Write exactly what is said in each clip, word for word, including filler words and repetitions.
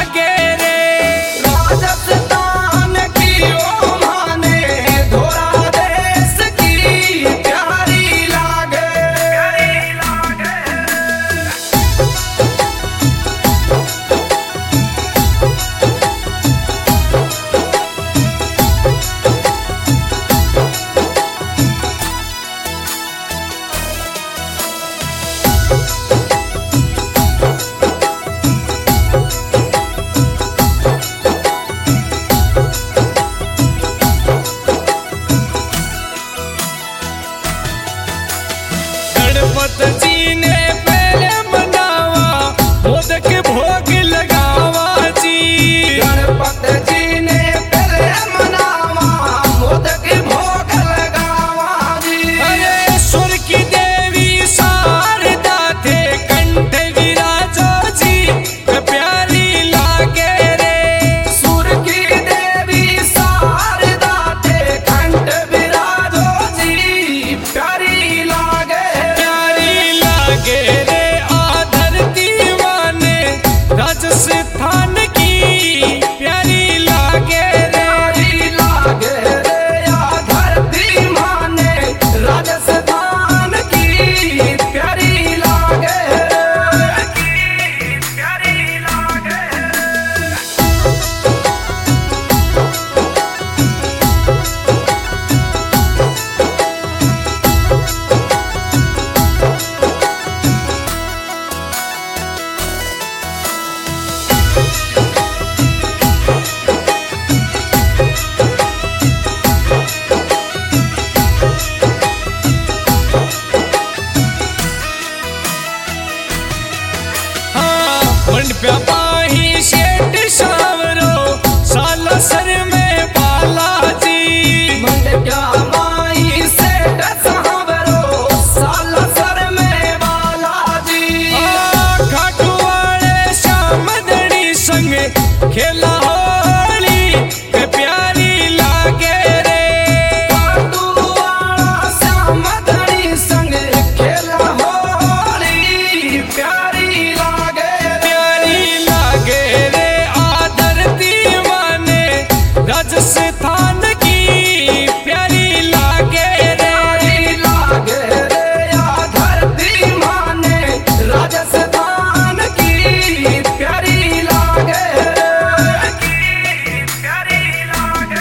लागे रे। राजस्थान की ओ माने धोरा देश की प्यारी लागे, प्यारी लागे। गणपत जी ने पहले मनावा मोदक भोग लगावा जी। गणपत जी ने पहले मनावा मोदक भोग लगावा जी। अरे सुर की देवी शारदा थे कंठ विराजो जी प्यारी लागे रे। सुर की देवी शारदा थे कंठ विराजो जी प्यारी लागे, लागे रे। आ धरती माने राजस्थान की प्यारी लागे रे, लागे रे। आ धरती माने राजस्थान की प्यारी लागे, प्यारी लागे। मंडप्या पाही शेठ सावरो साला सर में बालाजी। मंडप्या पाही शेठ सावरो साला सर में बालाजी। खाटू वाले श्याम धनी संग खेला होली प्यारी लागे रे। खाटू वाला श्याम धनी संग खेला होली प्यारी लागे, लागे रे। आ धरती माने राजस्थान की प्यारी लागे रे, लागे रे। आ धरती माने राजस्थान की प्यारी लागे, प्यारी लागे।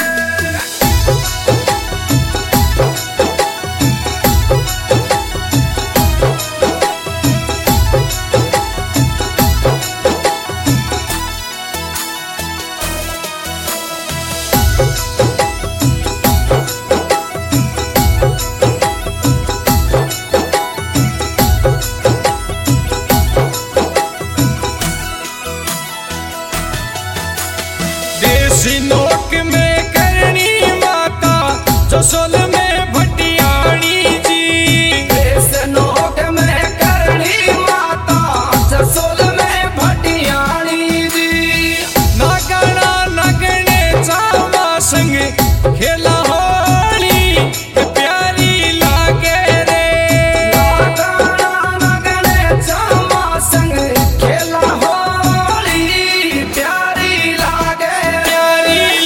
देसी नोक में करनी माता जसोल में भटियाणी जी। देश नोक में करनी माता जसोल में भटियाणी जी। नागना नगने चावा संग खेला होली प्यारी लागे रे। नागना नगने चावा संग खेला होली प्यारी लागे, प्यारी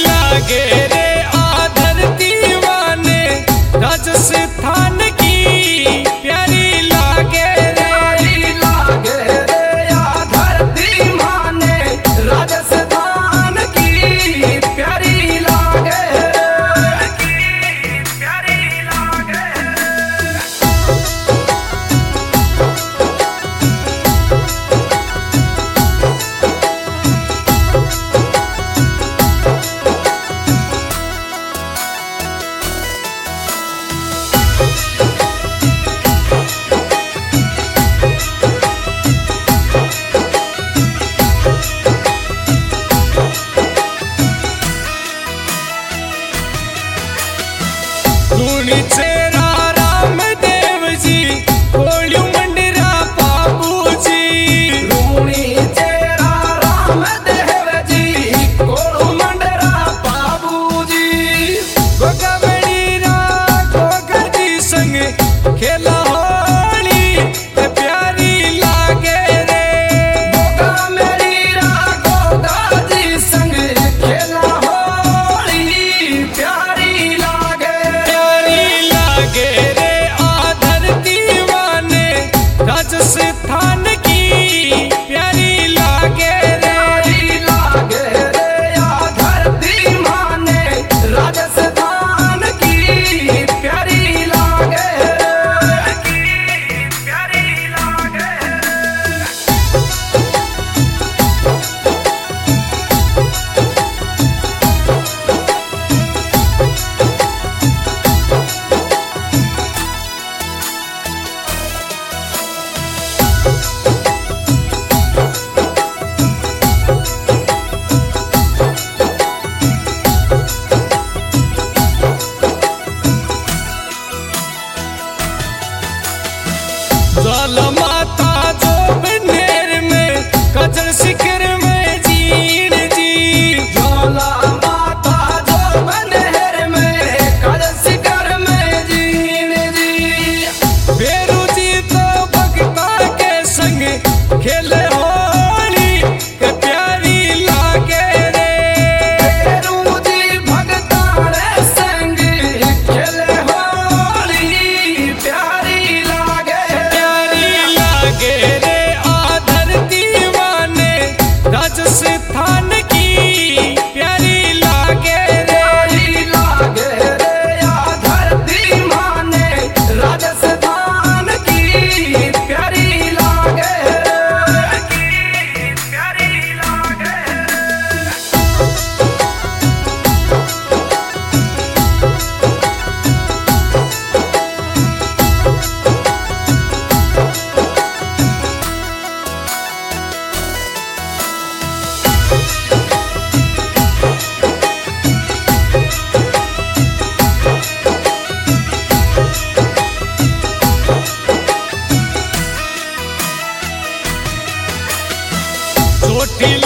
कोठी